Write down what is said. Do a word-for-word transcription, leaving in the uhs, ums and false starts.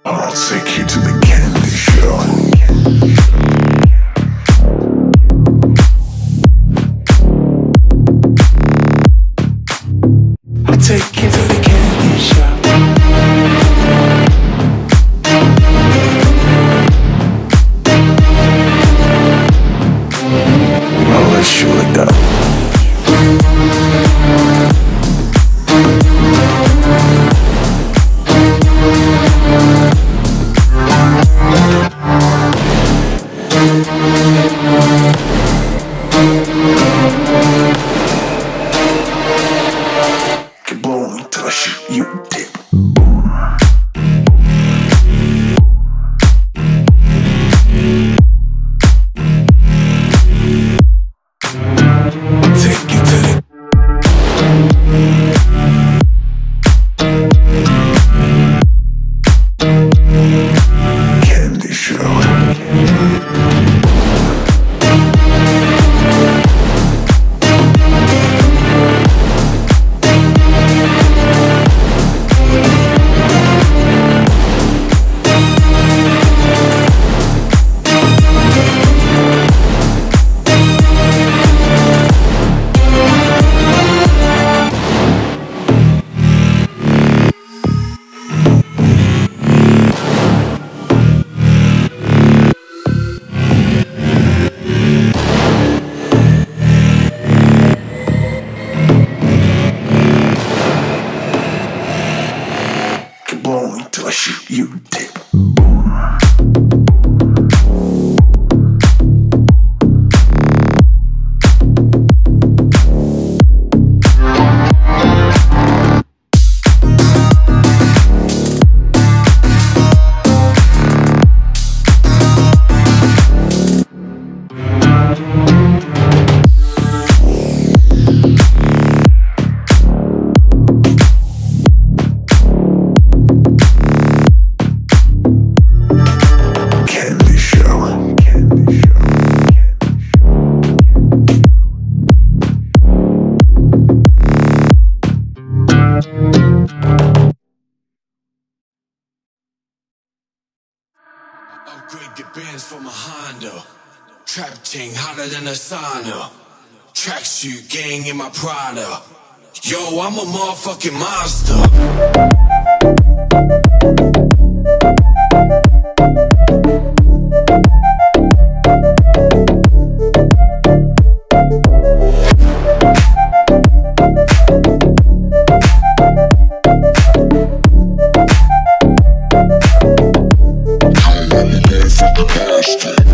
I'll take you to the candy show. I'll take you to the candy shop. I'll let you look up. Get blown till I shoot you dip. Take you to the candy show. Get blown till I shoot you dip. Candy show. Candy show. Upgrade the bands from a Honda. Trap ting hotter than a sauna. Tracksuit gang in my Prada. Yo, I'm a motherfucking monster. I'm a motherfucking monster.